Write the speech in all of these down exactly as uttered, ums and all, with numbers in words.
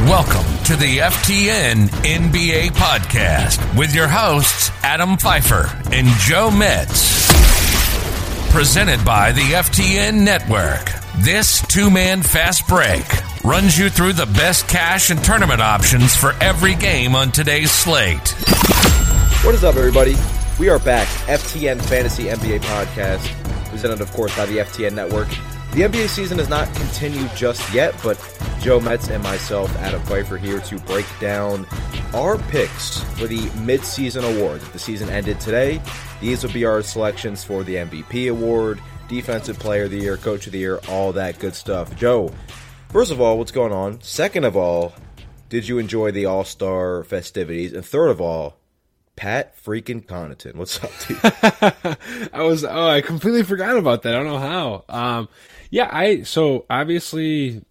Welcome to the F T N N B A podcast with your hosts, Adam Pfeiffer and Joe Metz. Presented by the F T N Network. This two-man fast break runs you through the best cash and tournament options for every game on today's slate. What is up, everybody? We are back. F T N Fantasy N B A podcast, presented, of course, by the F T N Network. The N B A season has not continued just yet, but Joe Metz and myself, Adam Pfeiffer, here to break down our picks for the mid-season awards. If the season ended today, these would be our selections for the M V P award, Defensive Player of the Year, Coach of the Year, all that good stuff. Joe, first of all, what's going on? Second of all, did you enjoy the All-Star festivities? And third of all, Pat freaking Connaughton. What's up, dude? I was, oh, I completely forgot about that. I don't know how. Um, yeah, I, so obviously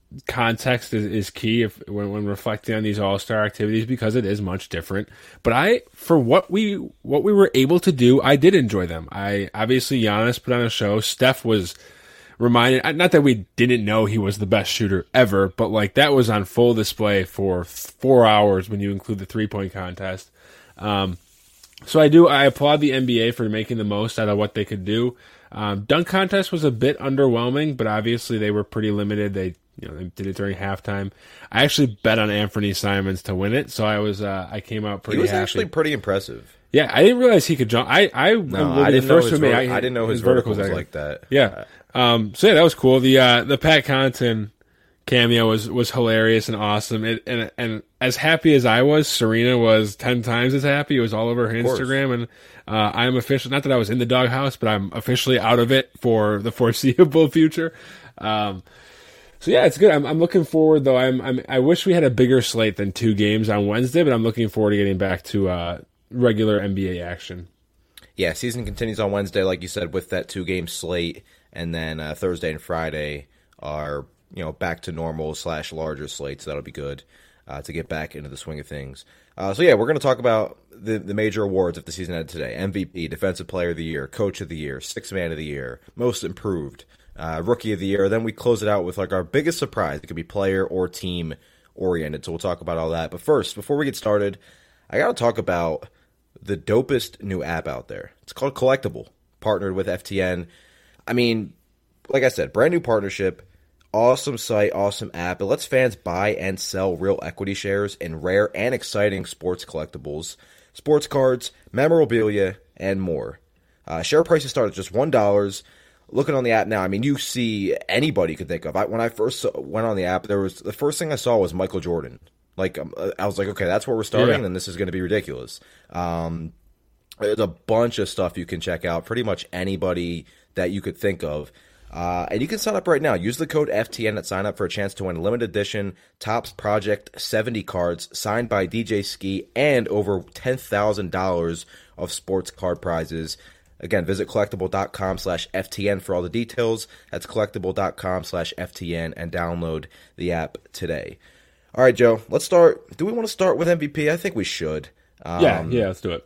context is, is key if when, when reflecting on these all-star activities because it is much different. But I, for what we, what we were able to do, I did enjoy them. I, obviously Giannis put on a show. Steph was reminded, not that we didn't know he was the best shooter ever, but like that was on full display for four hours when you include the three-point contest. Um, so I do, I applaud the N B A for making the most out of what they could do. Um, dunk contest was a bit underwhelming, but obviously they were pretty limited. They, you know, they did it during halftime. I actually bet on Anthony Simons to win it, so I was, uh, I came out pretty happy. He was actually pretty impressive. Yeah, I didn't realize he could jump. I, I, no, I didn't, first know his, me, ver- I, I didn't know his, his verticals was like that. Yeah. Um, so yeah, that was cool. The, uh, the Pat Connaughton cameo was, was hilarious and awesome. It, and, and as happy as I was, Serena was ten times as happy. It was all over her Instagram. And, uh, I'm officially, not that I was in the doghouse, but I'm officially out of it for the foreseeable future. Um, so yeah, it's good. I'm, I'm looking forward though. I'm, I'm, I wish we had a bigger slate than two games on Wednesday, but I'm looking forward to getting back to, uh, regular N B A action. Yeah. Season continues on Wednesday, like you said, with that two game slate. And then, uh, Thursday and Friday are, you know, back to normal slash larger slates. That'll be good uh, to get back into the swing of things. Uh, so, yeah, we're going to talk about the, the major awards if the season ended today. M V P, Defensive Player of the Year, Coach of the Year, Sixth Man of the Year, Most Improved, uh, Rookie of the Year. Then we close it out with, like, our biggest surprise. It could be player or team-oriented, so we'll talk about all that. But first, before we get started, I got to talk about the dopest new app out there. It's called Collectible, partnered with F T N. I mean, like I said, brand new partnership. Awesome site, awesome app. It lets fans buy and sell real equity shares in rare and exciting sports collectibles, sports cards, memorabilia, and more. Uh, share prices start at just one dollar. Looking on the app now, I mean, you see anybody could think of. I, when I first went on the app, there was the first thing I saw was Michael Jordan. Like, um, I was like, okay, that's where we're starting, yeah. And this is going to be ridiculous. Um, there's a bunch of stuff you can check out. Pretty much anybody that you could think of. Uh, and you can sign up right now. Use the code F T N at sign up for a chance to win limited edition Topps Project seventy cards signed by D J Ski and over ten thousand dollars of sports card prizes. Again, visit collectible.com slash FTN for all the details. That's collectible.com slash FTN and download the app today. All right, Joe, let's start. Do we want to start with M V P? I think we should. Um, yeah, yeah, let's do it.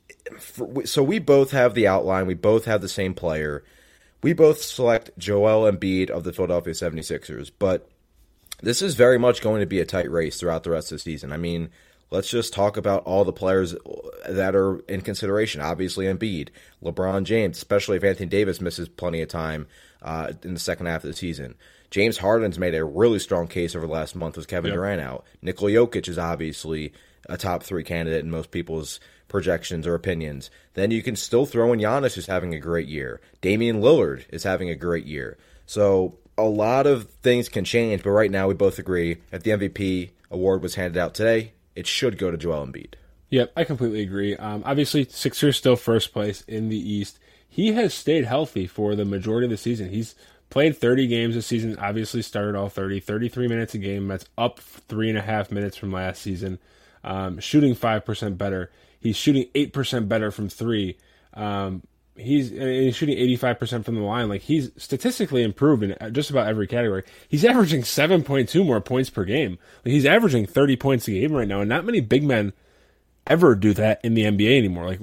For, so we both have the outline. We both have the same player. We both select Joel Embiid of the Philadelphia seventy-sixers, but this is very much going to be a tight race throughout the rest of the season. I mean, let's just talk about all the players that are in consideration. Obviously, Embiid, LeBron James, especially if Anthony Davis misses plenty of time uh, in the second half of the season. James Harden's made a really strong case over the last month with Kevin yep. Durant out. Nikola Jokic is obviously a top three candidate in most people's projections or opinions. Then you can still throw in Giannis, who's having a great year. Damian Lillard is having a great year. So a lot of things can change, but right now we both agree if the M V P award was handed out today, it should go to Joel Embiid. Yep, I completely agree. Um, obviously, Sixers still first place in the East. He has stayed healthy for the majority of the season. He's played thirty games this season, obviously started all thirty, thirty-three minutes a game. That's up three and a half minutes from last season. Um, shooting five percent better. He's shooting eight percent better from three. Um, he's, he's shooting eighty-five percent from the line. Like, he's statistically improved in just about every category. He's averaging seven point two more points per game. Like, he's averaging thirty points a game right now, and not many big men ever do that in the N B A anymore. Like,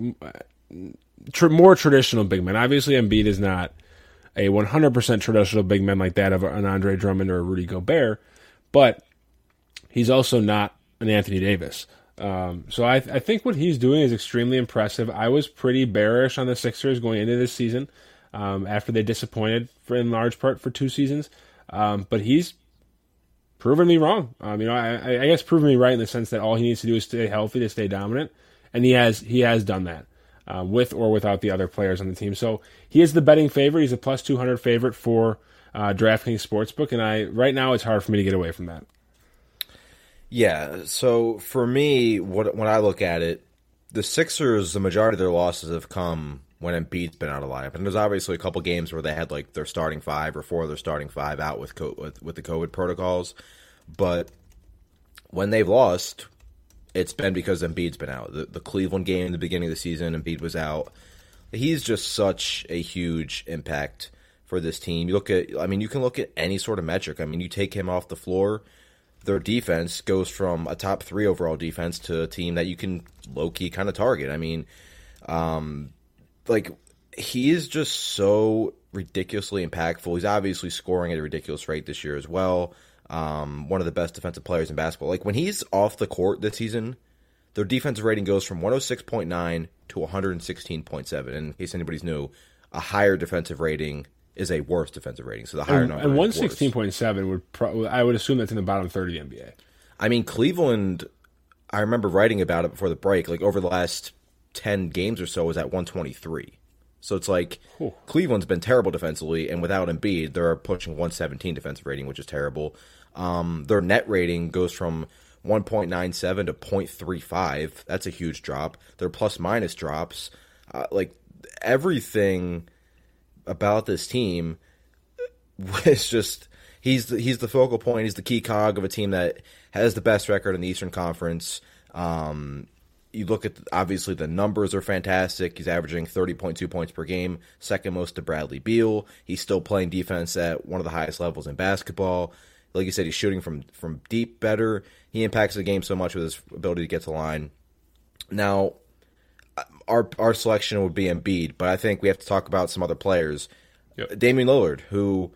tr- more traditional big men. Obviously, Embiid is not a one hundred percent traditional big man like that of an Andre Drummond or a Rudy Gobert, but he's also not an Anthony Davis. Um, so I, I think what he's doing is extremely impressive. I was pretty bearish on the Sixers going into this season um, after they disappointed for, in large part for two seasons. Um, but he's proven me wrong. Um, you know, I, I guess proven me right in the sense that all he needs to do is stay healthy to stay dominant, and he has he has done that uh, with or without the other players on the team. So he is the betting favorite. He's a plus two hundred favorite for uh, DraftKings Sportsbook, and I right now it's hard for me to get away from that. Yeah, so for me, what when I look at it, the Sixers, the majority of their losses have come when Embiid's been out of lineup, and there's obviously a couple games where they had like their starting five or four of their starting five out with co- with, with the COVID protocols, but when they've lost, it's been because Embiid's been out. The, the Cleveland game in the beginning of the season, Embiid was out. He's just such a huge impact for this team. You look at, I mean, you can look at any sort of metric. I mean, you take him off the floor, their defense goes from a top three overall defense to a team that you can low-key kind of target. I mean, um, like, he is just so ridiculously impactful. He's obviously scoring at a ridiculous rate this year as well. Um, one of the best defensive players in basketball. Like, when he's off the court this season, their defensive rating goes from one oh six point nine to one sixteen point seven. And in case anybody's new, a higher defensive rating is a worse defensive rating. So the higher and, number and is one sixteen point seven would pro- I would assume that's in the bottom third of the N B A. I mean, Cleveland, I remember writing about it before the break, like over the last ten games or so was at one twenty-three. So it's like Ooh. Cleveland's been terrible defensively, and without Embiid, they're pushing one seventeen defensive rating, which is terrible. Um, their net rating goes from one point nine seven to zero point three five. That's a huge drop. Their plus-minus drops. Uh, like, everything about this team is just he's the, he's the focal point. He's the key cog of a team that has the best record in the Eastern Conference. Um, you look at obviously the numbers are fantastic. He's averaging thirty point two points per game, second most to Bradley Beal. He's still playing defense at one of the highest levels in basketball. Like you said, he's shooting from from deep better. He impacts the game so much with his ability to get to the line. Now, Our our selection would be Embiid, but I think we have to talk about some other players. Yep. Damian Lillard, who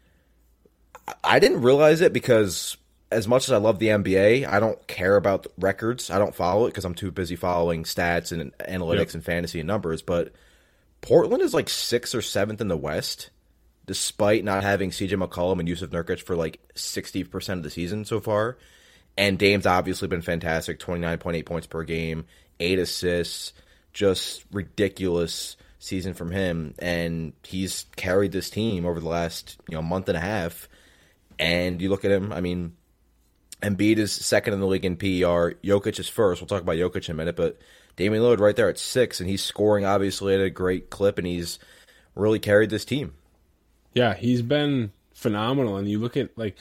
I didn't realize it because as much as I love the N B A, I don't care about records. I don't follow it because I'm too busy following stats and analytics yep. and fantasy and numbers. But Portland is like sixth or seventh in the West, despite not having C J McCollum and Yusuf Nurkic for like sixty percent of the season so far. And Dame's obviously been fantastic, twenty-nine point eight points per game, eight assists. Just ridiculous season from him, and he's carried this team over the last you know month and a half. And you look at him, I mean, Embiid is second in the league in P E R. Jokic is first. We'll talk about Jokic in a minute, but Damian Lillard right there at six, and he's scoring obviously at a great clip, and he's really carried this team. Yeah, he's been phenomenal. And you look at like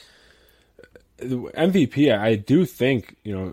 the M V P, I do think you know.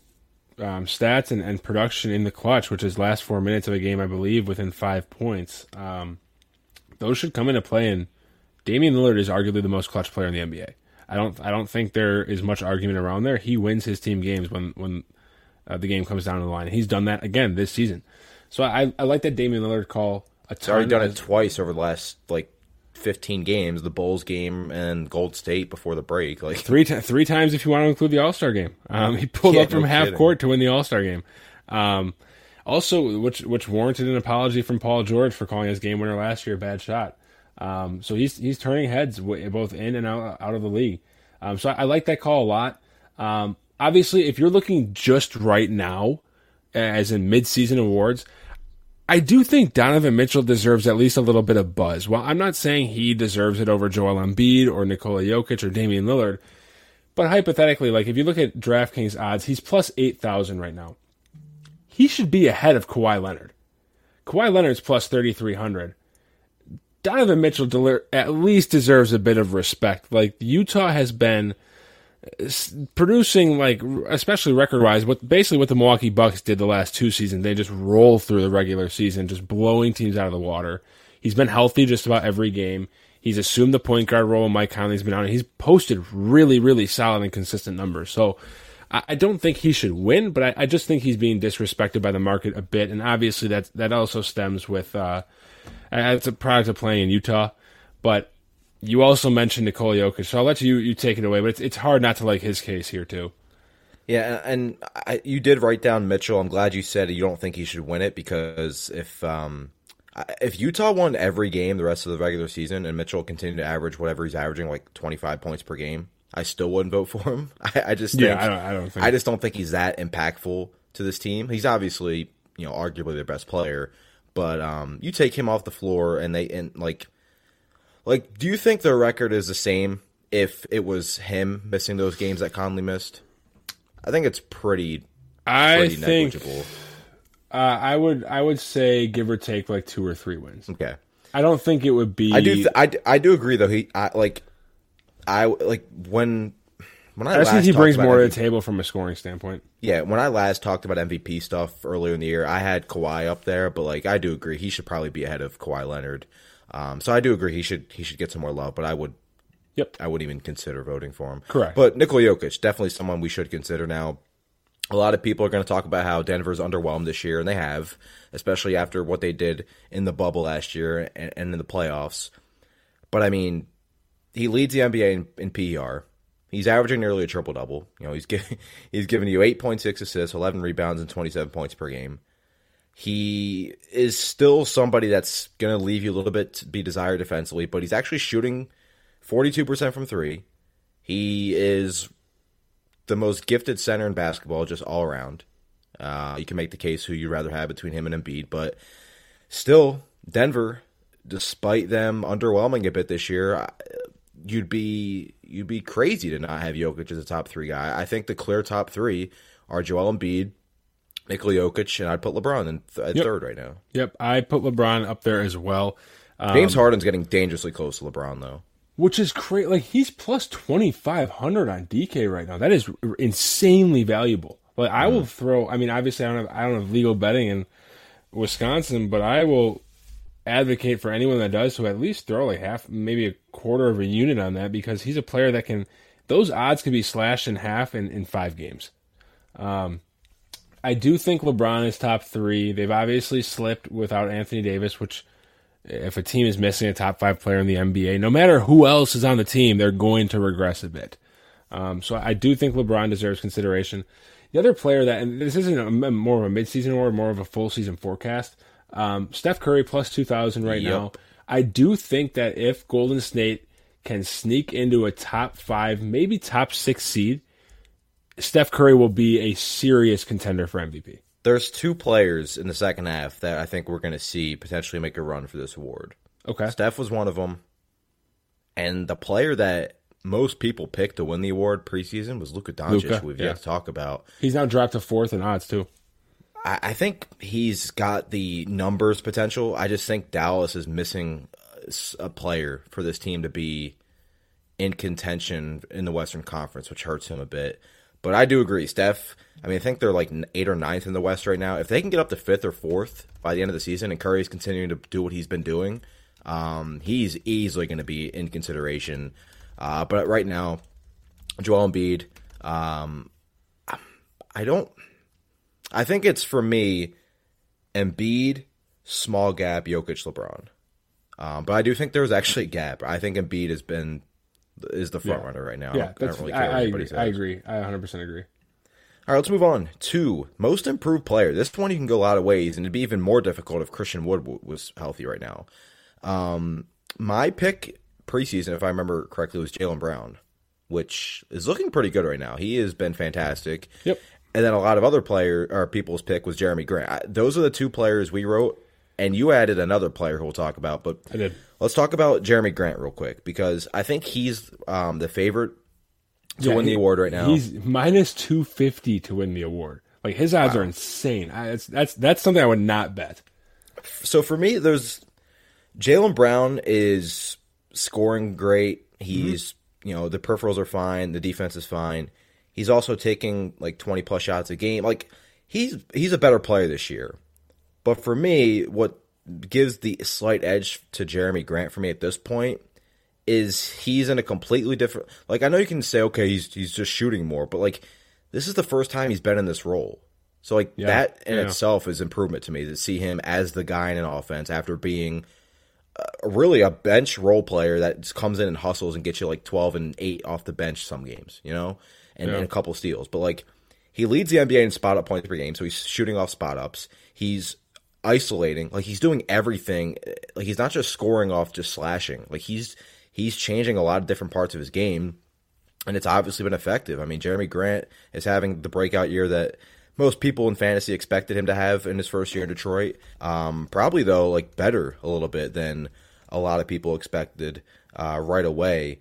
Um, stats and, and production in the clutch, which is last four minutes of a game, I believe, within five points. Um, those should come into play, and Damian Lillard is arguably the most clutch player in the N B A. I don't, I don't think there is much argument around there. He wins his team games when when uh, the game comes down to the line. He's done that again this season. So I, I like that Damian Lillard call. A ton. He's already done it twice over the last like fifteen games, the Bulls game and Gold State before the break. Like three t- three times if you want to include the All-Star game. Um, he pulled yeah, up from no half kidding. court to win the All-Star game. Um, also, which which warranted an apology from Paul George for calling his game winner last year a bad shot. Um, so he's he's turning heads both in and out, out of the league. Um, so I, I like that call a lot. Um, obviously, if you're looking just right now, as in mid-season awards, I do think Donovan Mitchell deserves at least a little bit of buzz. Well, I'm not saying he deserves it over Joel Embiid or Nikola Jokic or Damian Lillard, but hypothetically, like if you look at DraftKings odds, he's plus eight thousand right now. He should be ahead of Kawhi Leonard. Kawhi Leonard's plus thirty-three hundred. Donovan Mitchell del- at least deserves a bit of respect. Like Utah has been producing, like, especially record-wise, what basically what the Milwaukee Bucks did the last two seasons. They just roll through the regular season, just blowing teams out of the water. He's been healthy just about every game. He's assumed the point guard role when Mike Conley's been out, and he's posted really, really solid and consistent numbers. So I, I don't think he should win, but I, I just think he's being disrespected by the market a bit, and obviously that that also stems with uh, it's a product of playing in Utah, but you also mentioned Nikola Jokic, so I'll let you, you take it away, but it's it's hard not to like his case here too. Yeah, and I, you did write down Mitchell. I'm glad you said you don't think he should win it, because if um, if Utah won every game the rest of the regular season and Mitchell continued to average whatever he's averaging, like twenty-five points per game, I still wouldn't vote for him. I, I just think, yeah, I don't, I don't think I just don't think he's that impactful to this team. He's obviously, you know, arguably their best player, but um, you take him off the floor and they and like, like, do you think their record is the same if it was him missing those games that Conley missed? I think it's pretty, I pretty think, negligible. Uh, I would I would say give or take like two or three wins. Okay, I don't think it would be. I do th- I, I do agree though. He I, like I like when when I, I just think last he talked brings about more M V P, to the table from a scoring standpoint. Yeah, when I last talked about M V P stuff earlier in the year, I had Kawhi up there, but like I do agree he should probably be ahead of Kawhi Leonard. Um, so I do agree he should he should get some more love, but I would Yep, I wouldn't even consider voting for him. Correct. But Nikola Jokic, definitely someone we should consider now. A lot of people are going to talk about how Denver's underwhelmed this year, and they have, especially after what they did in the bubble last year and, and in the playoffs. But, I mean, he leads the N B A in, in P E R. He's averaging nearly a triple-double. You know, he's giving, he's giving you eight point six assists, eleven rebounds, and twenty-seven points per game. He is still somebody that's going to leave you a little bit to be desired defensively, but he's actually shooting forty-two percent from three. He is the most gifted center in basketball, just all around. Uh, you can make the case who you'd rather have between him and Embiid, but still, Denver, despite them underwhelming a bit this year, you'd be you'd be crazy to not have Jokic as a top three guy. I think the clear top three are Joel Embiid, Nikola Jokic, and I'd put LeBron in th- at Yep. third right now. Yep, I put LeBron up there as well. Um, James Harden's getting dangerously close to LeBron, though. Which is crazy. Like, he's plus twenty-five hundred on D K right now. That is insanely valuable. Like, I will throw, I mean, obviously I don't have, I don't have legal betting in Wisconsin, but I will advocate for anyone that does to at least throw like half, maybe a quarter of a unit on that, because he's a player that can, those odds can be slashed in half in, in five games. Um, I do think LeBron is top three. They've obviously slipped without Anthony Davis, which, if a team is missing a top five player in the N B A, no matter who else is on the team, they're going to regress a bit. Um, so I do think LeBron deserves consideration. The other player that, and this isn't a, more of a midseason award, more of a full season forecast, um, Steph Curry plus two thousand right Yep. now. I do think that if Golden State can sneak into a top five, maybe top six seed, Steph Curry will be a serious contender for M V P. There's two players in the second half that I think we're going to see potentially make a run for this award. Okay. Steph was one of them. And the player that most people picked to win the award preseason was Luka Doncic, Luka, who we've yeah. yet to talk about. He's now dropped to fourth in odds, too. I, I think he's got the numbers potential. I just think Dallas is missing a player for this team to be in contention in the Western Conference, which hurts him a bit. But I do agree. Steph, I mean, I think they're like eight or ninth in the West right now. If they can get up to fifth or fourth by the end of the season and Curry's continuing to do what he's been doing, um, he's easily going to be in consideration. Uh, but right now, Joel Embiid, um, I don't – I think it's, for me, Embiid, small gap, Jokic, LeBron. Um, but I do think there's actually a gap. I think Embiid has been – is the front Yeah. runner right now. Yeah, I don't that's, really I, care what I, anybody agree. says. I agree. I one hundred percent agree. All right, let's move on to most improved player. This one you can go a lot of ways, and it'd be even more difficult if Christian Wood w- was healthy right now. Um, my pick preseason, if I remember correctly, was Jaylen Brown, which is looking pretty good right now. He has been fantastic. Yep. And then a lot of other player or people's pick was Jeremy Grant. I, those are the two players we wrote, and you added another player who we'll talk about. But I did. Let's talk about Jeremy Grant real quick, because I think he's um, the favorite to Yeah, win the he- award right now. He's minus two fifty to win the award. Like, his odds are insane. I, it's, that's that's something I would not bet. So for me, there's Jaylen Brown is scoring great. He's mm-hmm. you know, the peripherals are fine, the defense is fine. He's also taking like twenty plus shots a game. Like, he's he's a better player this year. But for me, what gives the slight edge to Jeremy Grant for me at this point is he's in a completely different. Like, I know you can say, okay, he's he's just shooting more, but like, this is the first time he's been in this role. So like Yeah, that in yeah. itself is improvement to me, to see him as the guy in an offense after being uh, really a bench role player that just comes in and hustles and gets you like twelve and eight off the bench some games, you know, and, Yeah. and a couple steals. But like, he leads the N B A in spot up points per game, so he's shooting off spot ups. He's isolating, like he's doing everything. Like he's not just scoring off just slashing. Like he's he's changing a lot of different parts of his game, and it's obviously been effective. I mean, Jeremy Grant is having the breakout year that most people in fantasy expected him to have in his first year in Detroit. Um, probably though, like better a little bit than a lot of people expected uh, right away.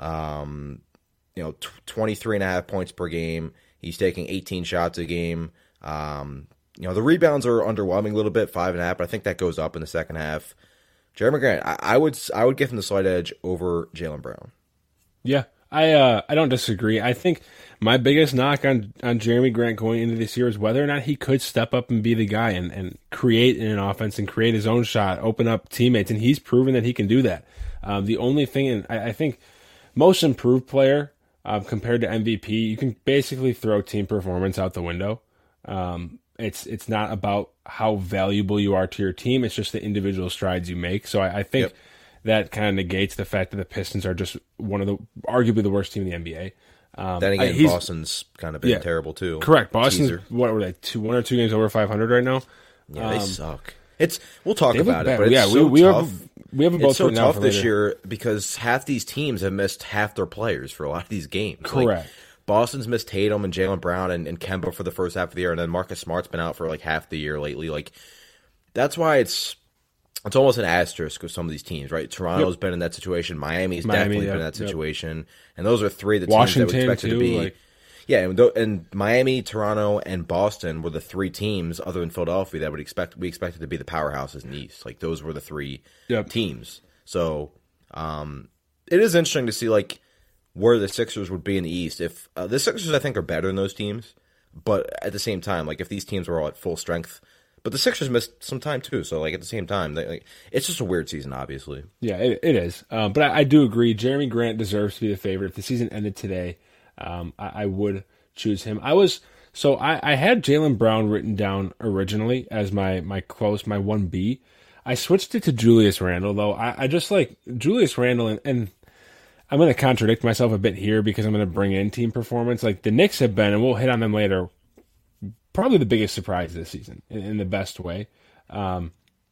Um, you know, t- twenty-three and a half points per game. He's taking eighteen shots a game. Um, you know, the rebounds are underwhelming a little bit, five and a half, but I think that goes up in the second half. Jeremy Grant, I, I would I would give him the slight edge over Jaylen Brown. Yeah, I uh, I don't disagree. I think my biggest knock on, on Jeremy Grant going into this year is whether or not he could step up and be the guy and, and create an offense and create his own shot, open up teammates, and he's proven that he can do that. Um, the only thing, and I, I think most improved player um, compared to M V P, you can basically throw team performance out the window. Um, it's it's not about how valuable you are to your team. It's just the individual strides you make. So I, I think yep. that kind of negates the fact that the Pistons are just one of the, arguably the worst team in the N B A. Um, then again, I, Boston's kind of been yeah, terrible too. Correct. Boston's, Teaser. what were they, two, one or two games over five hundred right now? Yeah, they um, suck. It's We'll talk about it, bad. but it's yeah, so we, we tough. Have, we have a both it's so tough this later. year because half these teams have missed half their players for a lot of these games. Correct. Like, Boston's missed Tatum and Jaylen Brown and, and Kemba for the first half of the year, and then Marcus Smart's been out for like half the year lately. Like that's why it's it's almost an asterisk with some of these teams, right? Toronto's yep. been in that situation. Miami's Miami, definitely yep, been in that situation, yep. and those are three of the teams Washington that we expected too, to be. Like... Yeah, and, th- and Miami, Toronto, and Boston were the three teams, other than Philadelphia, that would expect we expected to be the powerhouses in the East. Like those were the three yep. teams. So um, it is interesting to see like where the Sixers would be in the East. If uh, the Sixers, I think, are better than those teams, but at the same time, like if these teams were all at full strength, but the Sixers missed some time too. So like at the same time, they, like, it's just a weird season, obviously. Yeah, it, it is. Um, but I, I do agree. Jeremy Grant deserves to be the favorite. If the season ended today, um, I, I would choose him. I was so I, I had Jaylen Brown written down originally as my my close my one B. I switched it to Julius Randle though. I, I just like Julius Randle and. and I'm going to contradict myself a bit here because I'm going to bring in team performance. Like the Knicks have been, and we'll hit on them later, probably the biggest surprise this season in, in the best way. Um,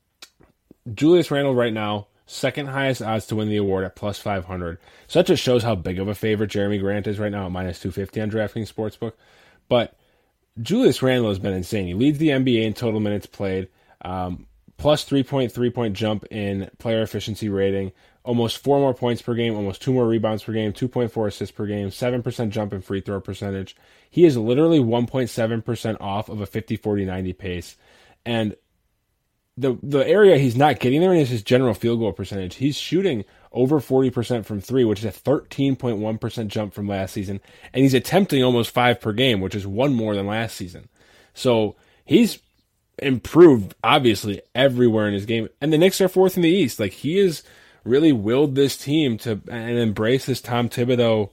Julius Randle right now, second highest odds to win the award at plus five hundred. So that just shows how big of a favorite Jeremy Grant is right now at minus two fifty on DraftKings Sportsbook. But Julius Randle has been insane. He leads the N B A in total minutes played, um, plus three point three point jump in player efficiency rating, almost four more points per game, almost two more rebounds per game, two point four assists per game, seven percent jump in free throw percentage. He is literally one point seven percent off of a fifty forty ninety pace. And the the area he's not getting there is his general field goal percentage. He's shooting over forty percent from three, which is a thirteen point one percent jump from last season. And he's attempting almost five per game, which is one more than last season. So he's improved, obviously, everywhere in his game. And the Knicks are fourth in the East. Like, he is... really willed this team to and embrace this Tom Thibodeau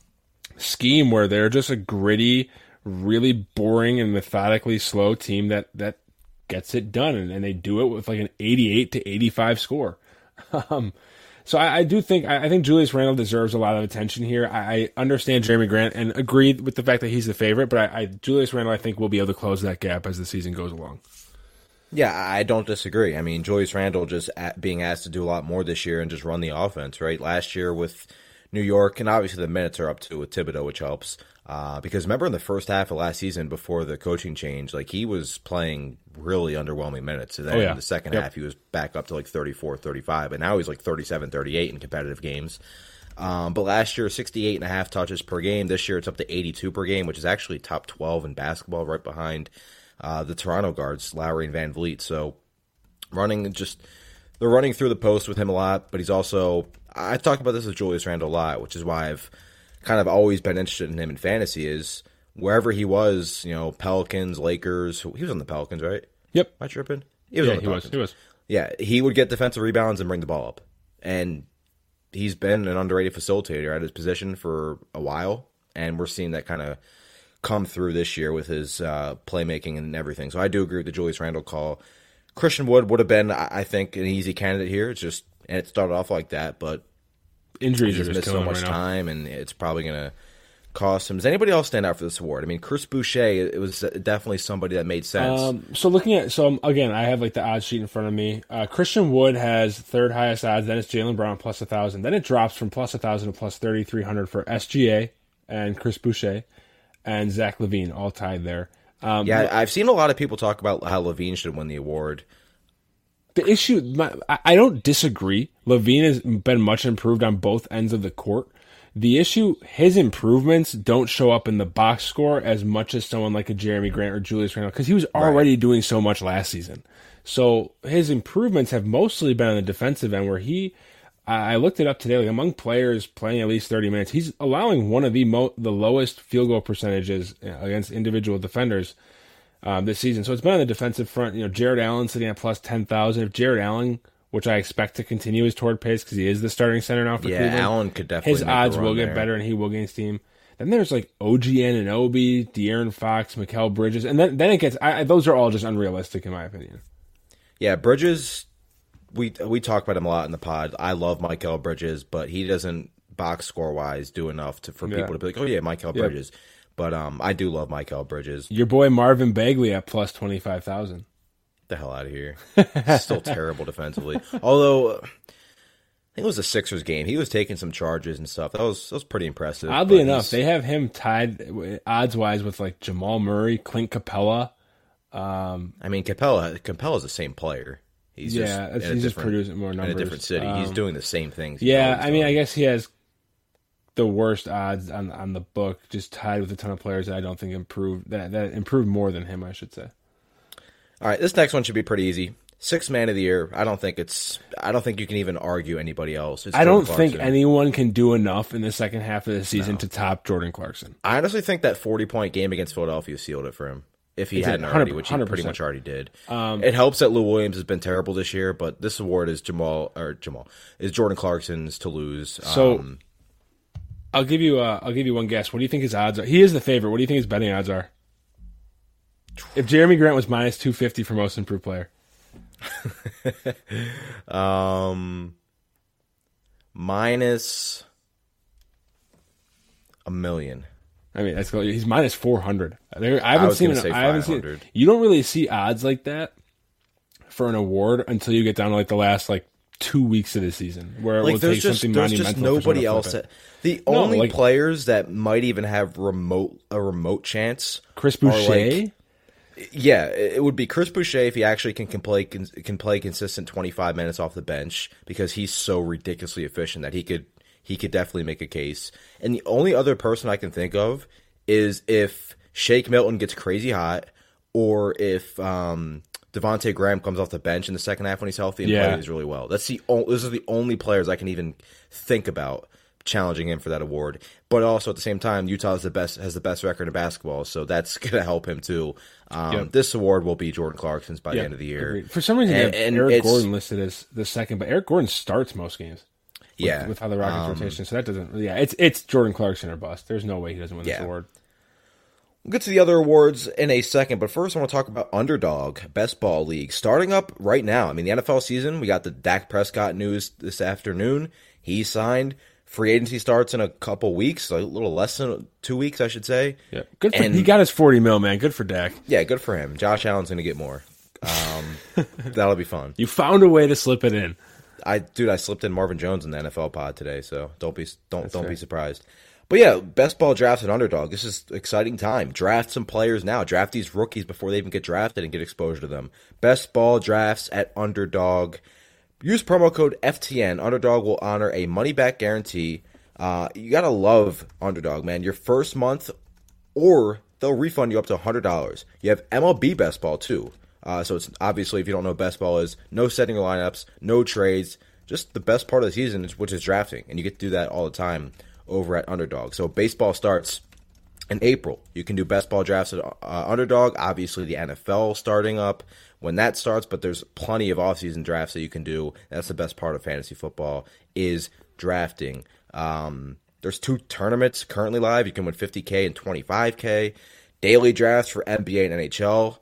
scheme where they're just a gritty, really boring and methodically slow team that, that gets it done. And, and they do it with like an eighty-eight to eighty-five score. Um, so I, I do think, I, I think Julius Randle deserves a lot of attention here. I, I understand Jeremy Grant and agree with the fact that he's the favorite, but I, I Julius Randle, I think, will be able to close that gap as the season goes along. Yeah, I don't disagree. I mean, Julius Randle just at being asked to do a lot more this year and just run the offense, right? Last year with New York, and obviously the minutes are up too with Thibodeau, which helps. Uh, because remember in the first half of last season before the coaching change, like he was playing really underwhelming minutes. And then oh, yeah. in the second yep. half, he was back up to like thirty-four, thirty-five. But now he's like thirty-seven, thirty-eight in competitive games. Um, but last year, sixty-eight and a half touches per game. This year, it's up to eighty-two per game, which is actually top twelve in basketball, right behind Uh, the Toronto guards, Lowry and Van Vliet. So running just, they're running through the post with him a lot, but he's also, I talk about this with Julius Randle a lot, which is why I've kind of always been interested in him in fantasy is wherever he was, you know, Pelicans, Lakers, he was on the Pelicans, right? Yep. Am I tripping? He was yeah, on the he Pelicans. was, he was. Yeah, he would get defensive rebounds and bring the ball up. And he's been an underrated facilitator at his position for a while, and we're seeing that kind of come through this year with his uh, playmaking and everything. So I do agree with the Julius Randle call. Christian Wood would have been, I think, an easy candidate here. It's just, and it started off like that, but injuries he's are missed just so much right time, and it's probably going to cost him. Does anybody else stand out for this award? I mean, Chris Boucher, it was definitely somebody that made sense. Um, so looking at, so again, I have like the odds sheet in front of me. Uh, Christian Wood has third highest odds. Then it's Jaylen Brown plus a thousand. Then it drops from plus a thousand to plus thirty three hundred for S G A and Chris Boucher and Zach LaVine, all tied there. Um, yeah, I've seen a lot of people talk about how LaVine should win the award. The issue, my, I don't disagree. LaVine has been much improved on both ends of the court. The issue, his improvements don't show up in the box score as much as someone like a Jeremy Grant or Julius Randle, because he was already right. doing so much last season. So his improvements have mostly been on the defensive end, where he, I looked it up today, like among players playing at least thirty minutes, he's allowing one of the mo- the lowest field goal percentages against individual defenders um, this season. So it's been on the defensive front. You know, Jared Allen sitting at plus ten thousand. If Jared Allen, which I expect to continue his toward pace because he is the starting center now for yeah, Cleveland. Allen could definitely his make odds a run will get there. better and he will gain steam. Then there's like O G Anunoby, De'Aaron Fox, Mikal Bridges, and then then it gets. I, those are all just unrealistic in my opinion. Yeah, Bridges. We we talk about him a lot in the pod. I love Mikal Bridges, but he doesn't box score wise do enough to for Yeah. people to be like, oh yeah, Mikal Yep. Bridges. But um, I do love Mikal Bridges. Your boy Marvin Bagley at plus twenty five thousand. The hell out of here. Still terrible defensively. Although, I think it was a Sixers game. He was taking some charges and stuff. That was that was pretty impressive. Oddly but enough, he's- they have him tied odds wise with like Jamal Murray, Clint Capella. Um, I mean, Capella Capella's the same player. He's yeah, just it's- in a he's just different- producing more numbers in a different city. he's Um, doing the same things. he's Yeah, always I mean, done. I guess he has the worst odds on on the book, just tied with a ton of players that I don't think improved that that improved more than him, I should say. All right, this next one should be pretty easy. Sixth man of the year. I don't think it's. I don't think you can even argue anybody else. It's I don't Jordan think Clarkson. anyone can do enough in the second half of the season to top Jordan Clarkson. I honestly think that forty-point game against Philadelphia sealed it for him. If he It's a hadn't hundred- already, which he one hundred pretty percent. much already did. Um, it helps that Lou Williams has been terrible this year, but this award is Jamal or Jamal is Jordan Clarkson's to lose. So um, I'll give you uh, I'll give you one guess. What do you think his odds are? He is the favorite. What do you think his betting odds are? If Jeremy Grant was minus two fifty for most improved player, um, minus a million. I mean, that's he's minus four hundred. I haven't was seen. gonna An, say I haven't seen. five hundred. You don't really see odds like that for an award until you get down to like the last like two weeks of the season, where it Like will there's take just something there's monumental. just for someone nobody to flip else. it. That, the No, only like- players that might even have remote a remote chance. Chris are, Boucher. like- Yeah, it would be Chris Boucher if he actually can, can play can, can play consistent twenty-five minutes off the bench, because he's so ridiculously efficient that he could he could definitely make a case. And the only other person I can think of is if Shake Milton gets crazy hot, or if um, Devontae Graham comes off the bench in the second half when he's healthy and Yeah. plays really well. That's the o- those are the only players I can even think about challenging him for that award. But also at the same time, Utah is the best has the best record in basketball, so that's going to help him too. Um, Yep. This award will be Jordan Clarkson's by Yeah, the end of the year. agreed. For some reason, And- they have and Eric it's- Gordon listed as the second, but Eric Gordon starts most games. With, Yeah, with how the Rockets um, rotation, so that doesn't. Yeah, it's it's Jordan Clarkson or bust. There's no way he doesn't win this Yeah. award. We'll get to the other awards in a second, but first I want to talk about Underdog Best Ball League starting up right now. I mean, the N F L season, we got the Dak Prescott news this afternoon. He signed. Free agency starts in a couple weeks, a little less than two weeks, I should say. Yeah, good. For, And- he got his forty mil, man. Good for Dak. Yeah, good for him. Josh Allen's going to get more. Um, that'll be fun. You found a way to slip it in. I dude, I slipped in Marvin Jones in the N F L pod today, so don't be don't don't fair. be surprised. But yeah, best ball drafts at Underdog. This is exciting time. Draft some players now. Draft these rookies before they even get drafted and get exposure to them. Best ball drafts at Underdog. Use promo code F T N. Underdog will honor a money back guarantee. Uh, you gotta love Underdog, man. Your first month, or they'll refund you up to one hundred dollars. You have M L B Best Ball too. Uh, so it's obviously, if you don't know what best ball is, no setting your lineups, no trades, just the best part of the season, which is drafting, and you get to do that all the time over at Underdog. So baseball starts in April. You can do best ball drafts at uh, Underdog. Obviously, the N F L starting up when that starts, but there's plenty of offseason drafts that you can do. That's the best part of fantasy football is drafting. Um, there's two tournaments currently live. You can win fifty K and twenty-five K. Daily drafts for N B A and N H L.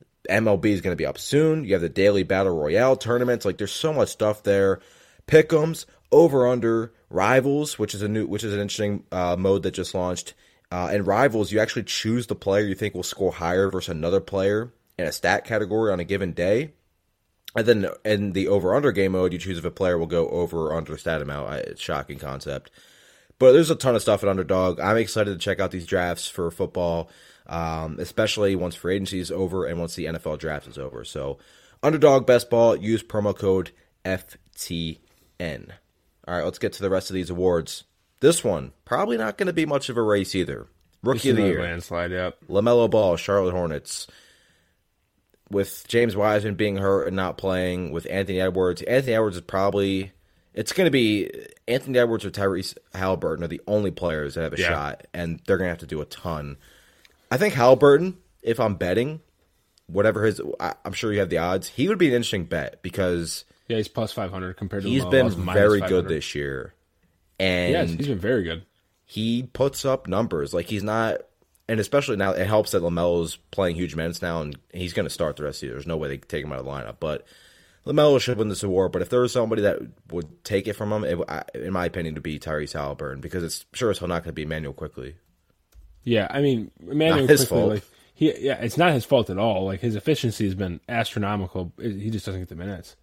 M L B is going to be up soon. You have the daily Battle Royale tournaments. Like, there's so much stuff there. Pick'ems, over under, rivals, which is a new, which is an interesting uh, mode that just launched. Uh, in Rivals, you actually choose the player you think will score higher versus another player in a stat category on a given day. And then in the over-under game mode, you choose if a player will go over or under a stat amount. It's a shocking concept. But there's a ton of stuff at Underdog. I'm excited to check out these drafts for football, um, especially once free agency is over and once the N F L draft is over. So Underdog Best Ball, use promo code F T N. All right, let's get to the rest of these awards. This one, probably not going to be much of a race either. Rookie of the Year. Landslide, yep. LaMelo Ball, Charlotte Hornets. With James Wiseman being hurt and not playing, with Anthony Edwards. Anthony Edwards is probably, it's going to be, Anthony Edwards or Tyrese Halliburton are the only players that have a yeah. shot, and they're going to have to do a ton. I think Halliburton, if I'm betting, whatever his, I, I'm sure you have the odds, he would be an interesting bet because yeah, he's plus five hundred compared to he's been very good this year. And yes, he's been very good. He puts up numbers. Like, he's not, and especially now, it helps that LaMelo's playing huge minutes now, and he's going to start the rest of the year. There's no way they can take him out of the lineup. But LaMelo should win this award. But if there was somebody that would take it from him, it, in my opinion, to be Tyrese Halliburton, because it's sure as hell not going to be Emmanuel Quickly. Yeah, I mean, Emmanuel Quickly, like, he, yeah, it's not his fault at all. Like, his efficiency has been astronomical. He just doesn't get the minutes.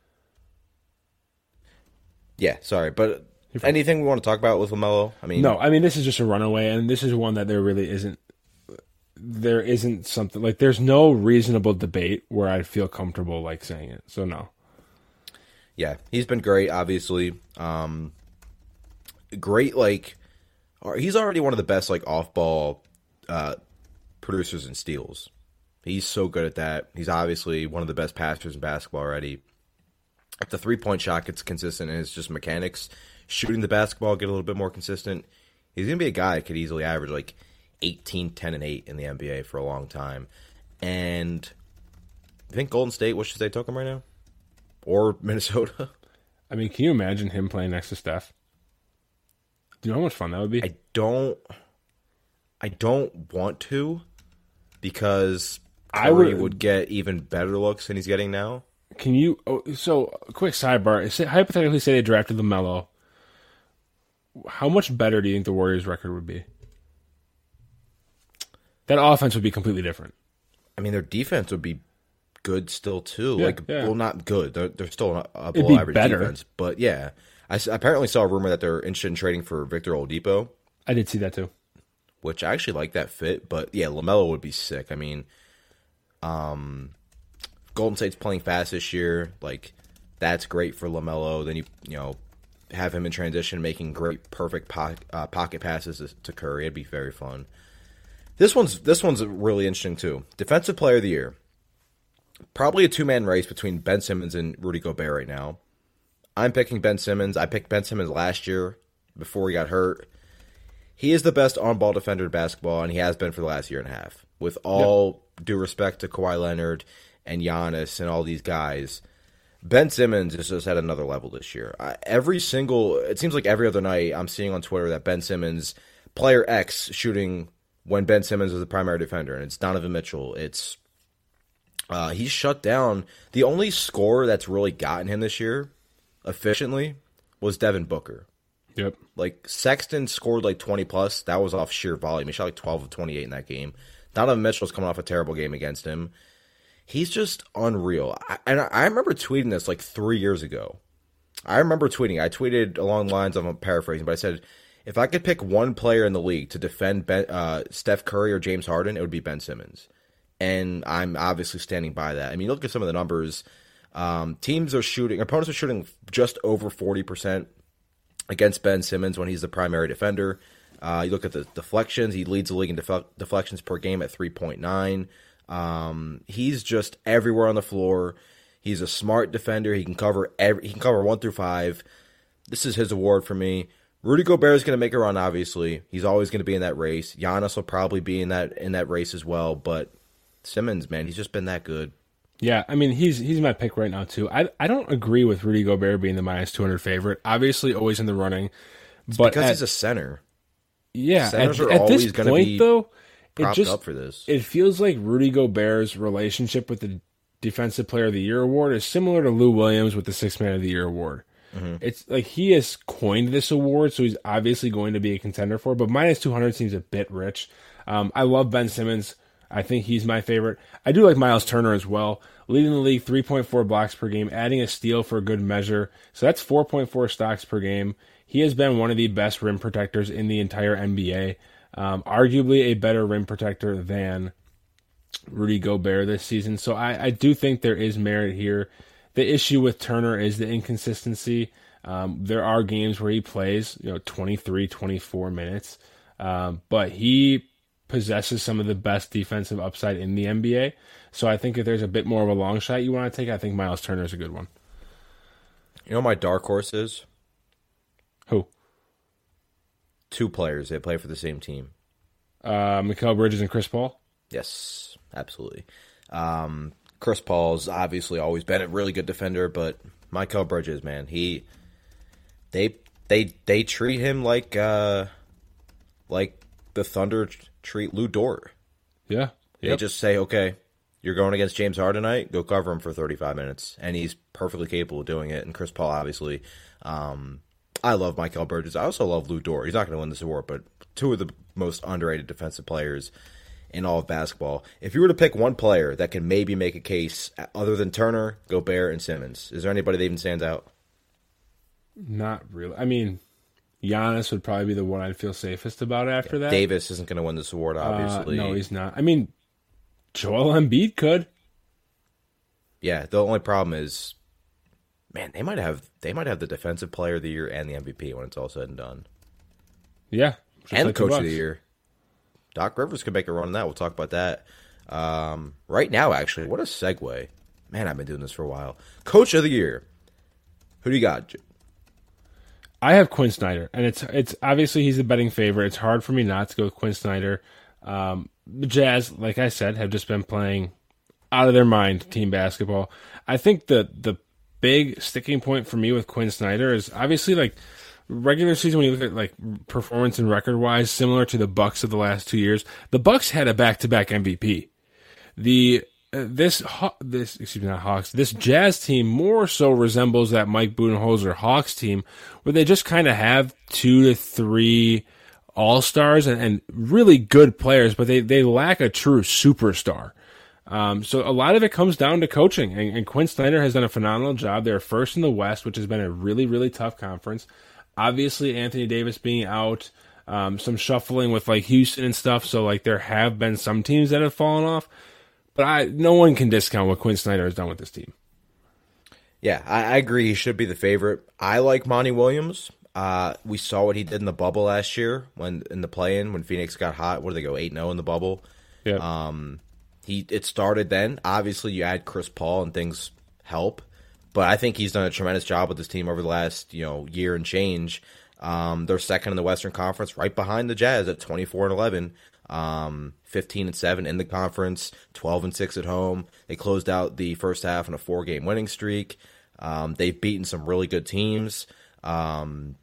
Yeah, sorry, but anything we want to talk about with LaMelo? I mean, no. I mean, this is just a runaway, and this is one that there really isn't. There isn't something like there's no reasonable debate where I feel comfortable like saying it. So no. Yeah, he's been great. Obviously, um, great. Like, he's already one of the best like off-ball uh, producers in steals. He's so good at that. He's obviously one of the best passers in basketball already. If the three-point shot gets consistent and it's just mechanics, shooting the basketball get a little bit more consistent, he's going to be a guy that could easily average like eighteen, ten, and eight in the N B A for a long time. And I think Golden State, what should they took him right now? Or Minnesota? I mean, can you imagine him playing next to Steph? Do you know how much fun that would be? I don't I don't want to, because Curry I would, would get even better looks than he's getting now. Can you? Oh, so, quick sidebar. Say, hypothetically, say they drafted LaMelo. How much better do you think the Warriors' record would be? That offense would be completely different. I mean, their defense would be good still too. Yeah, like, yeah. well, not good. They're, they're still a It'd below be average better. defense. But yeah, I s- apparently saw a rumor that they're interested in trading for Victor Oladipo, I did see that too. which I actually like that fit. But yeah, LaMelo would be sick. I mean, um, Golden State's playing fast this year. Like, that's great for LaMelo. Then you you know have him in transition, making great, perfect po- uh, pocket passes to, to Curry. It'd be very fun. This one's this one's really interesting too. Defensive Player of the Year. Probably a two-man race between Ben Simmons and Rudy Gobert right now. I'm picking Ben Simmons. I picked Ben Simmons last year before he got hurt. He is the best on-ball defender in basketball, and he has been for the last year and a half. With all yep. due respect to Kawhi Leonard and Giannis and all these guys, Ben Simmons is just at another level this year. I, every single, it seems like every other night I'm seeing on Twitter that Ben Simmons, player X, shooting when Ben Simmons was the primary defender, and it's Donovan Mitchell. It's uh, he's shut down. The only scorer that's really gotten him this year efficiently was Devin Booker. Yep. Like, Sexton scored like twenty plus. That was off sheer volume. He shot like twelve of twenty-eight in that game. Donovan Mitchell's coming off a terrible game against him. He's just unreal. I, and I remember tweeting this like three years ago. I remember tweeting. I tweeted along the lines of, I'm paraphrasing, but I said, if I could pick one player in the league to defend Ben, uh, Steph Curry or James Harden, it would be Ben Simmons. And I'm obviously standing by that. I mean, look at some of the numbers. Um, teams are shooting, opponents are shooting just over forty percent against Ben Simmons when he's the primary defender. Uh, you look at the deflections. He leads the league in def- deflections per game at three point nine. Um, he's just everywhere on the floor. He's a smart defender. He can cover every, he can cover one through five. This is his award for me. Rudy Gobert is going to make a run, obviously. He's always going to be in that race. Giannis will probably be in that in that race as well. But Simmons, man, he's just been that good. Yeah, I mean, he's he's my pick right now, too. I I don't agree with Rudy Gobert being the minus two hundred favorite. Obviously, always in the running. It's but because at, he's a center. Yeah, Centers at, are at always this going to point, be though, it propped just, up for this. It feels like Rudy Gobert's relationship with the Defensive Player of the Year award is similar to Lou Williams with the Sixth Man of the Year award. Mm-hmm. It's like he has coined this award, so he's obviously going to be a contender for it, but minus two hundred seems a bit rich. Um, I love Ben Simmons. I think he's my favorite. I do like Miles Turner as well. Leading the league, three point four blocks per game, adding a steal for a good measure. So that's four point four stocks per game. He has been one of the best rim protectors in the entire N B A. Um, arguably a better rim protector than Rudy Gobert this season. So I, I do think there is merit here. The issue with Turner is the inconsistency. Um, there are games where he plays, you know, twenty-three, twenty-four minutes. Um, but he possesses some of the best defensive upside in the N B A. So I think if there's a bit more of a long shot you want to take, I think Miles Turner is a good one. You know what my dark horse is? Who? Two players. They play for the same team. Uh, Mikal Bridges and Chris Paul? Yes, absolutely. Um, Chris Paul's obviously always been a really good defender, but Mikal Bridges, man, he they they they treat him like uh, like the Thunder treat Lou Dort. Yeah. They Yep. just say, okay, you're going against James Harden tonight, go cover him for thirty-five minutes. And he's perfectly capable of doing it. And Chris Paul, obviously. Um, I love Mikal Bridges. I also love Lou Dort. He's not going to win this award, but two of the most underrated defensive players in all of basketball. If you were to pick one player that can maybe make a case other than Turner, Gobert, and Simmons, is there anybody that even stands out? Not really. I mean, Giannis would probably be the one I'd feel safest about after that. Davis isn't going to win this award, obviously. Uh, no, he's not. I mean, Joel Embiid could. Yeah, the only problem is, man, they might have they might have the Defensive Player of the Year and the M V P when it's all said and done. Yeah. And like Coach the of the Bucks. Year. Doc Rivers could make a run on that. We'll talk about that. Um, right now, actually, what a segue. Man, I've been doing this for a while. Coach of the Year. Who do you got? I have Quinn Snyder, and it's it's obviously he's the betting favorite. It's hard for me not to go with Quinn Snyder. Um, the Jazz, like I said, have just been playing out of their mind team basketball. I think the the big sticking point for me with Quinn Snyder is obviously like regular season when you look at like performance and record wise, similar to the Bucks of the last two years. The Bucks had a back to back M V P. The uh, this Haw- this excuse me not Hawks this Jazz team more so resembles that Mike Budenholzer Hawks team where they just kind of have two to three all stars and, and really good players, but they they lack a true superstar. Um, so a lot of it comes down to coaching, and, and Quinn Snyder has done a phenomenal job. They're first in the West, which has been a really, really tough conference. Obviously, Anthony Davis being out, um, some shuffling with like Houston and stuff. So like there have been some teams that have fallen off, but I no one can discount what Quinn Snyder has done with this team. Yeah, I, I agree. He should be the favorite. I like Monty Williams. Uh, we saw what he did in the bubble last year when in the play-in when Phoenix got hot. What did they go eight and zero in the bubble? Yeah. Um, he it started then. Obviously, you add Chris Paul and things help, but I think he's done a tremendous job with this team over the last you know year and change. Um, they're second in the Western Conference, right behind the Jazz at twenty-four and eleven, um, fifteen and seven in the conference, twelve and six at home. They closed out the first half on a four-game winning streak. Um, they've beaten some really good teams. Um,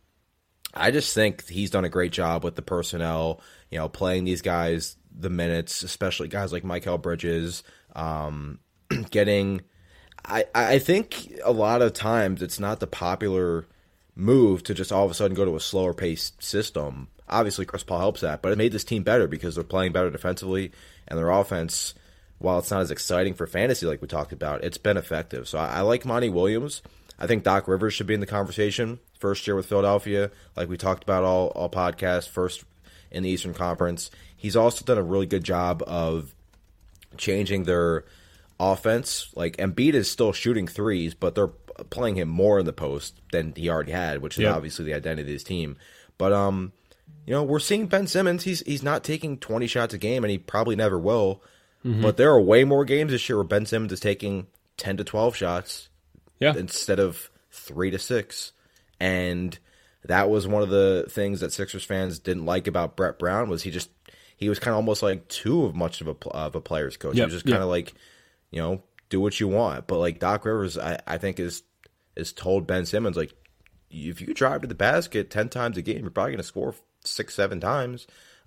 I just think he's done a great job with the personnel, you know, playing these guys the minutes, especially guys like Mikal Bridges, um, getting I, I think a lot of times it's not the popular move to just all of a sudden go to a slower paced system. Obviously Chris Paul helps that, but it made this team better because they're playing better defensively and their offense, while it's not as exciting for fantasy like we talked about, it's been effective. So I, I like Monty Williams. I think Doc Rivers should be in the conversation. First year with Philadelphia, like we talked about all, all podcasts, first in the Eastern Conference. He's also done a really good job of changing their offense. Like Embiid is still shooting threes, but they're playing him more in the post than he already had, which is Yep. obviously the identity of his team. But um, you know, we're seeing Ben Simmons. He's he's not taking twenty shots a game, and he probably never will. Mm-hmm. But there are way more games this year where Ben Simmons is taking ten to twelve shots. Yeah. Instead of three to six. And that was one of the things that Sixers fans didn't like about Brett Brown was he just he was kind of almost like too of much of a of a player's coach. Yep. He was just kind of Yep. like, you know, do what you want. But like Doc Rivers, I, I think is is told Ben Simmons like, if you drive to the basket ten times a game, you're probably going to score six, seven times.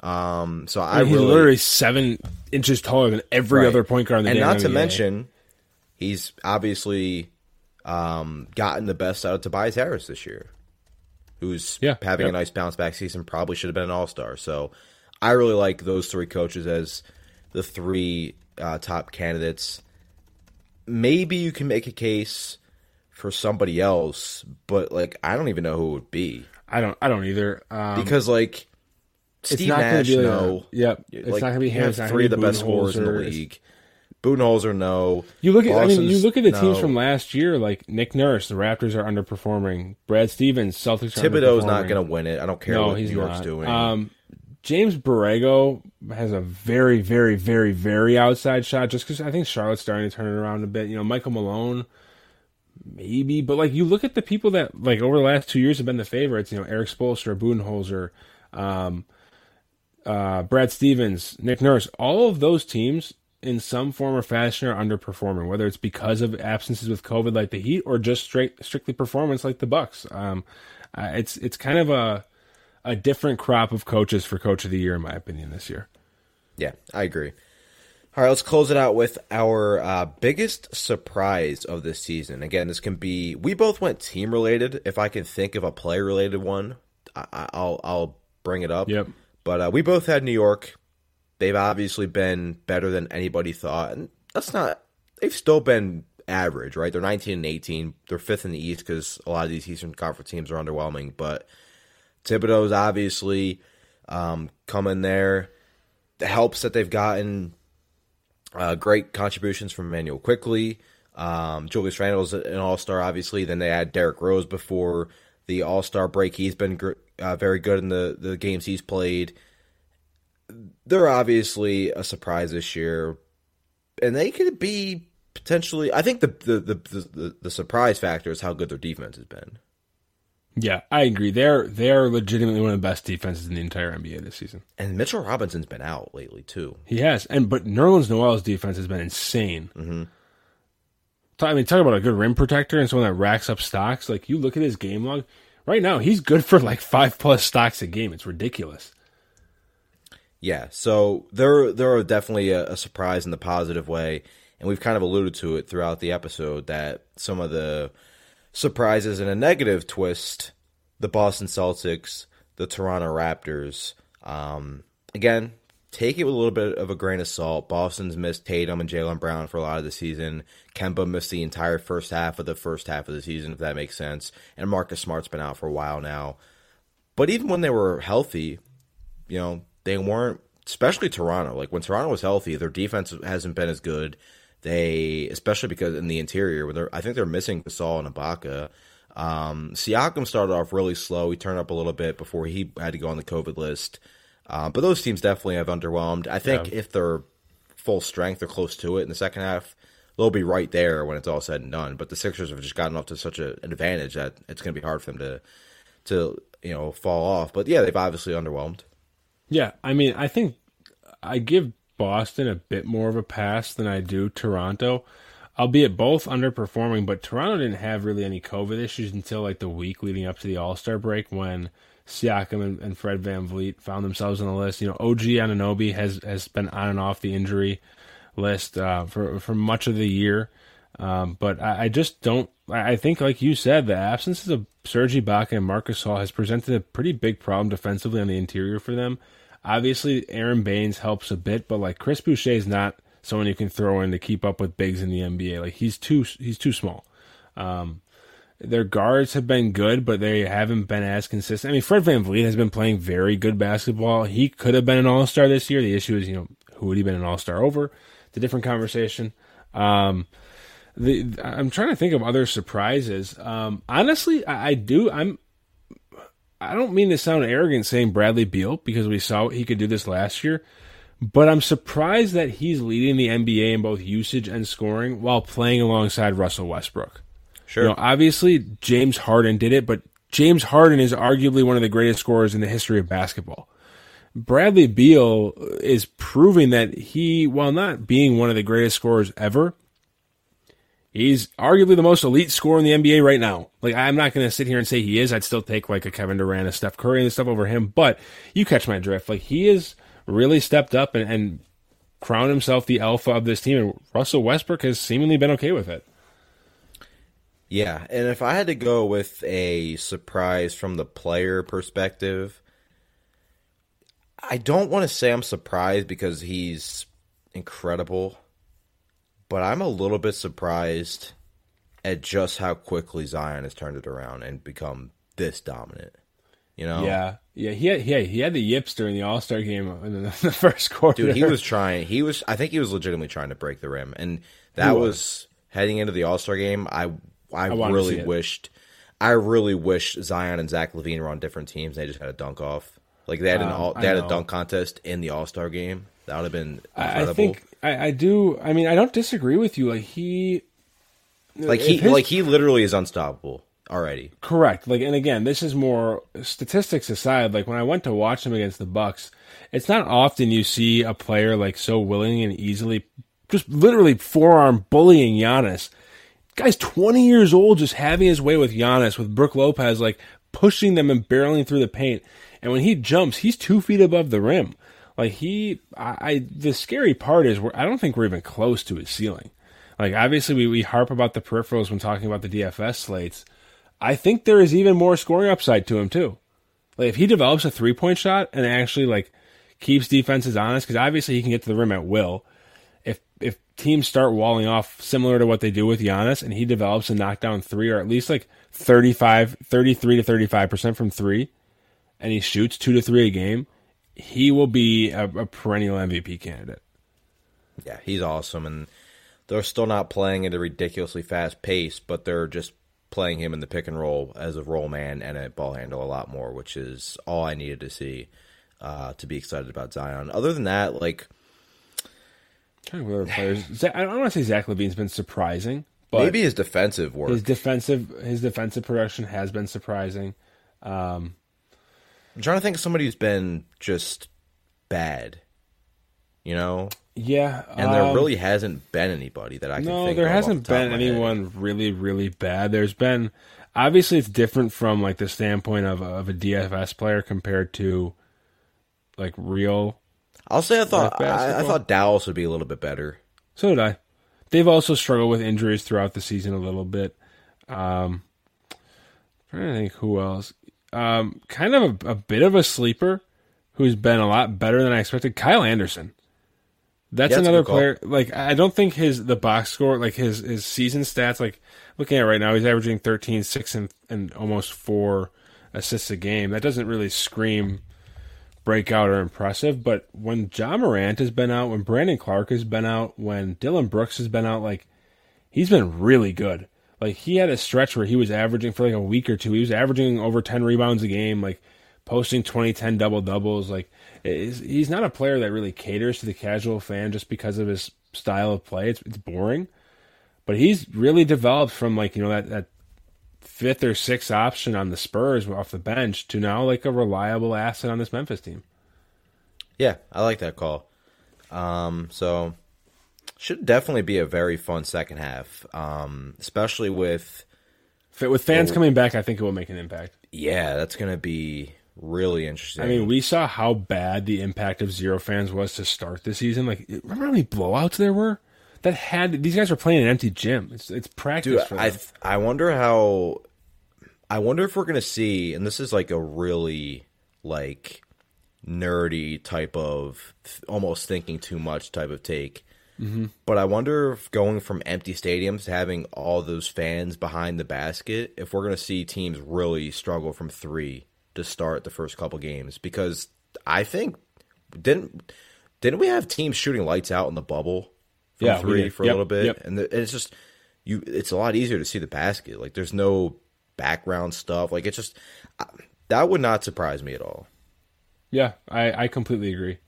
Um, so I I mean, he's really, literally seven inches taller than every Right. other point guard in the and damn not to N B A. mention, he's obviously um, gotten the best out of Tobias Harris this year, who's yeah, having yeah. a nice bounce back season, probably should have been an all-star. So I really like those three coaches as the three uh, top candidates. Maybe you can make a case for somebody else, but like I don't even know who it would be. I don't. I don't either. Um, Because like Steve Nash, be like no. A, yep. It's like, not going to be you him. have three of the best scorers in the league. Budenholzer, no. You look at. Boston's, I mean, you look at the teams no. from last year. Like Nick Nurse, the Raptors are underperforming. Brad Stevens, Celtics are Thibodeau's underperforming. not going to win it. I don't care no, what he's New York's not. doing. Um, James Borrego has a very, very, very, very outside shot. Just because I think Charlotte's starting to turn it around a bit. You know, Michael Malone. Maybe, but like you look at the people that like over the last two years have been the favorites. You know, Eric Spoelstra, Budenholzer, um, uh, Brad Stevens, Nick Nurse. All of those teams, in some form or fashion, are underperforming. Whether it's because of absences with COVID, like the Heat, or just straight strictly performance, like the Bucks. Um, uh, it's it's kind of a a different crop of coaches for Coach of the Year, in my opinion, this year. Yeah, I agree. All right, let's close it out with our uh, biggest surprise of this season. Again, this can be, we both went team related. If I can think of a player related one, I, I'll I'll bring it up. Yep. But uh, we both had New York. They've obviously been better than anybody thought, and that's not. They've still been average, right? They're nineteen and eighteen. They're fifth in the East because a lot of these Eastern Conference teams are underwhelming. But Thibodeau's obviously um, come in there. The helps that they've gotten. Uh, great contributions from Emmanuel Quickley. Um, Julius Randle's an all-star, obviously. Then they had Derrick Rose before the all-star break. He's been gr- uh, very good in the, the games he's played. They're obviously a surprise this year. And they could be potentially... I think the the, the, the, the surprise factor is how good their defense has been. Yeah, I agree. They're they're legitimately one of the best defenses in the entire N B A this season. And Mitchell Robinson's been out lately, too. He has. and But Nerlens Noel's defense has been insane. Mm-hmm. I mean, talk about a good rim protector and someone that racks up stocks. Like, you look at his game log, right now, he's good for like five-plus stocks a game. It's ridiculous. Yeah, so they're, they're definitely a, a surprise in the positive way. And we've kind of alluded to it throughout the episode that some of the surprises in a negative twist, the Boston Celtics, the Toronto Raptors. Um, again, take it with a little bit of a grain of salt. Boston's missed Tatum and Jaylen Brown for a lot of the season. Kemba missed the entire first half of the first half of the season, if that makes sense. And Marcus Smart's been out for a while now. But even when they were healthy, you know, they weren't, especially Toronto. Like, when Toronto was healthy, their defense hasn't been as good. They, especially because in the interior, where I think they're missing Gasol and Ibaka. Um, Siakam started off really slow. He turned up a little bit before he had to go on the COVID list. Uh, but those teams definitely have underwhelmed. I think yeah. if they're full strength or close to it in the second half, they'll be right there when it's all said and done. But the Sixers have just gotten off to such a, an advantage that it's going to be hard for them to, to you know, fall off. But yeah, they've obviously underwhelmed. Yeah, I mean, I think I give Boston a bit more of a pass than I do Toronto, albeit both underperforming, but Toronto didn't have really any COVID issues until like the week leading up to the All-Star break when Siakam and, and Fred VanVleet found themselves on the list. You know, O G Anunoby has, has been on and off the injury list uh, for, for much of the year, um, but I, I just don't, I think like you said, the absences of Serge Ibaka and Marcus Gasol has presented a pretty big problem defensively on the interior for them. Obviously, Aaron Baines helps a bit, but like Chris Boucher is not someone you can throw in to keep up with bigs in the N B A. Like he's too he's too small. Um, their guards have been good, but they haven't been as consistent. I mean, Fred VanVleet has been playing very good basketball. He could have been an All-Star this year. The issue is, you know, who would he been an All-Star over? It's a different conversation. Um, the I'm trying to think of other surprises. Um, honestly, I, I do. I'm. I don't mean to sound arrogant saying Bradley Beal because we saw he could do this last year, but I'm surprised that he's leading the N B A in both usage and scoring while playing alongside Russell Westbrook. Sure. You know, obviously, James Harden did it, but James Harden is arguably one of the greatest scorers in the history of basketball. Bradley Beal is proving that he, while not being one of the greatest scorers ever, he's arguably the most elite scorer in the N B A right now. Like, I'm not going to sit here and say he is. I'd still take like a Kevin Durant, a Steph Curry and stuff over him, but you catch my drift. Like, he has really stepped up and, and crowned himself the alpha of this team, and Russell Westbrook has seemingly been okay with it. Yeah, and if I had to go with a surprise from the player perspective, I don't want to say I'm surprised because he's incredible, but I'm a little bit surprised at just how quickly Zion has turned it around and become this dominant. You know? Yeah, yeah. He had, he had, he had the yips during the All Star game in the, the first quarter. Dude, he was trying. He was. I think he was legitimately trying to break the rim, and that was. was heading into the All Star game. I I, I really wished. I really wish Zion and Zach LaVine were on different teams. And they just had a dunk off. Like they had an um, all, they had a dunk contest in the All Star game. That would have been incredible. I think I, I do. I mean, I don't disagree with you. Like he, like he, his, like he literally is unstoppable already. Correct. Like, and again, this is more statistics aside. Like when I went to watch him against the Bucks, it's not often you see a player like so willing and easily, just literally forearm bullying Giannis. Guy's twenty years old, just having his way with Giannis, with Brook Lopez, like pushing them and barreling through the paint. And when he jumps, he's two feet above the rim. Like he, I, I the scary part is, we're, I don't think we're even close to his ceiling. Like obviously, we, we harp about the peripherals when talking about the D F S slates. I think there is even more scoring upside to him too. Like if he develops a three point shot and actually like keeps defenses honest, because obviously he can get to the rim at will. If if teams start walling off similar to what they do with Giannis, and he develops a knockdown three, or at least like thirty-five, thirty-three to thirty-five percent from three, and he shoots two to three a game, he will be a, a perennial M V P candidate. Yeah, he's awesome, and they're still not playing at a ridiculously fast pace, but they're just playing him in the pick and roll as a roll man and a ball handle a lot more, which is all I needed to see uh, to be excited about Zion. Other than that, like, trying to other players, I don't want to say Zach LaVine's been surprising, but maybe his defensive work, his defensive, his defensive production has been surprising. Um, I'm trying to think of somebody who's been just bad, you know? Yeah, and there um, really hasn't been anybody that I can no, think there of hasn't off the top been of my anyone head. really, really bad. There's been, obviously, it's different from like the standpoint of of a D F S player compared to like real. I'll say I thought like I, I thought Dallas would be a little bit better. So did I. They've also struggled with injuries throughout the season a little bit. Um, I'm trying to think who else. Um, kind of a, a bit of a sleeper who's been a lot better than I expected. Kyle Anderson. That's yeah, that's another player. Like I don't think his the box score, like his his season stats, like looking at it right now, he's averaging thirteen, six, and, and almost four assists a game. That doesn't really scream breakout or impressive. But when Ja Morant has been out, when Brandon Clark has been out, when Dylan Brooks has been out, like he's been really good. Like he had a stretch where he was averaging for like a week or two. He was averaging over ten rebounds a game, like posting twenty, ten double doubles. Like he's not a player that really caters to the casual fan just because of his style of play. It's it's boring, but he's really developed from like you know that that fifth or sixth option on the Spurs off the bench to now like a reliable asset on this Memphis team. Yeah, I like that call. Um, so should definitely be a very fun second half, um, especially with with fans oh, coming back. I think it will make an impact. Yeah, that's going to be really interesting. I mean, we saw how bad the impact of zero fans was to start the season. Like, remember how many blowouts there were? That had these guys were playing an empty gym. It's it's practice. Dude, for them. I th- I wonder how. I wonder if we're gonna see, and this is like a really like nerdy type of almost thinking too much type of take. Mm-hmm. But I wonder if going from empty stadiums to having all those fans behind the basket, if we're gonna see teams really struggle from three to start the first couple games, because I think didn't didn't we have teams shooting lights out in the bubble from yeah, three for a yep, little bit, yep. and, the, and it's just you. It's a lot easier to see the basket. Like there's no background stuff. Like it's just that would not surprise me at all. Yeah, I, I completely agree.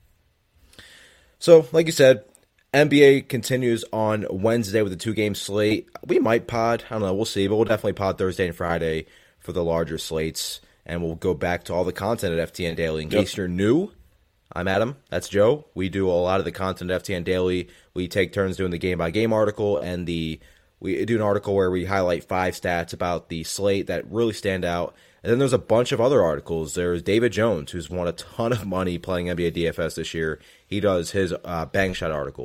So, like you said, N B A continues on Wednesday with a two-game slate. We might pod. I don't know. We'll see. But we'll definitely pod Thursday and Friday for the larger slates. And we'll go back to all the content at F T N Daily. In yep. case you're new, I'm Adam. That's Joe. We do a lot of the content at F T N Daily. We take turns doing the game-by-game article. And the we do an article where we highlight five stats about the slate that really stand out. And then there's a bunch of other articles. There's David Jones, who's won a ton of money playing N B A D F S this year. He does his uh, bang shot article.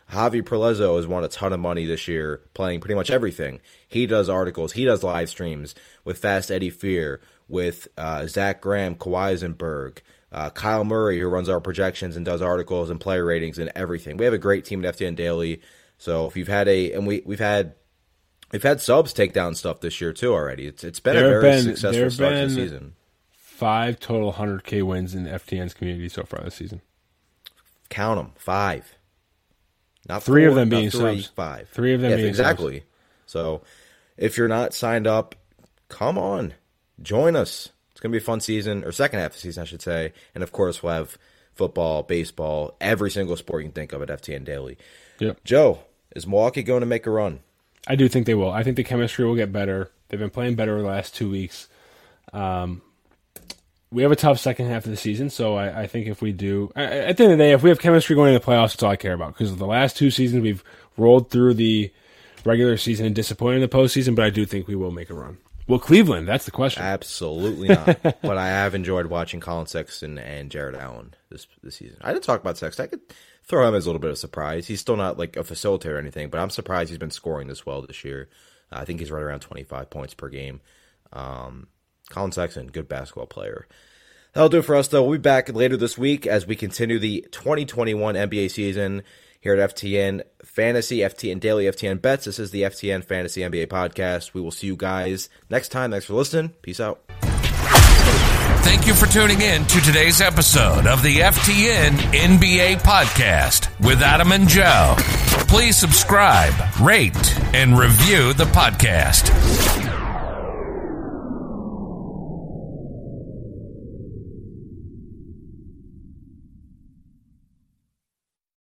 Javi Perlezzo has won a ton of money this year playing pretty much everything. He does articles. He does live streams with Fast Eddie Fear, with uh, Zach Graham, Kawhi Eisenberg, uh, Kyle Murray, who runs our projections and does articles and player ratings and everything. We have a great team at F T N Daily. So if you've had a, and we, we've had, we've had subs take down stuff this year too already. It's It's been there a very been, successful start to the season. Five total one hundred K wins in F T N's community so far this season. Count them. Five. Not three four, of them being three, subs. Five. Three of them yeah, being exactly. subs. So if you're not signed up, come on. Join us. It's going to be a fun season, or second half of the season, I should say. And, of course, we'll have football, baseball, every single sport you can think of at F T N Daily. Yep. Joe, is Milwaukee going to make a run? I do think they will. I think the chemistry will get better. They've been playing better the last two weeks. Um, we have a tough second half of the season, so I, I think if we do, at the end of the day, if we have chemistry going into the playoffs, that's all I care about. Because the last two seasons, we've rolled through the regular season and disappointed in the postseason, but I do think we will make a run. Well, Cleveland, that's the question. Absolutely not. But I have enjoyed watching Colin Sexton and Jared Allen this this season. I didn't talk about Sexton. I could throw him as a little bit of a surprise. He's still not like a facilitator or anything, but I'm surprised he's been scoring this well this year. Uh, I think he's right around twenty-five points per game. Um, Colin Sexton, good basketball player. That'll do it for us, though. We'll be back later this week as we continue the twenty twenty-one N B A season here at F T N Fantasy, F T N Daily, F T N Bets. This is the F T N Fantasy N B A Podcast. We will see you guys next time. Thanks for listening. Peace out. Thank you for tuning in to today's episode of the F T N N B A Podcast with Adam and Joe. Please subscribe, rate, and review the podcast.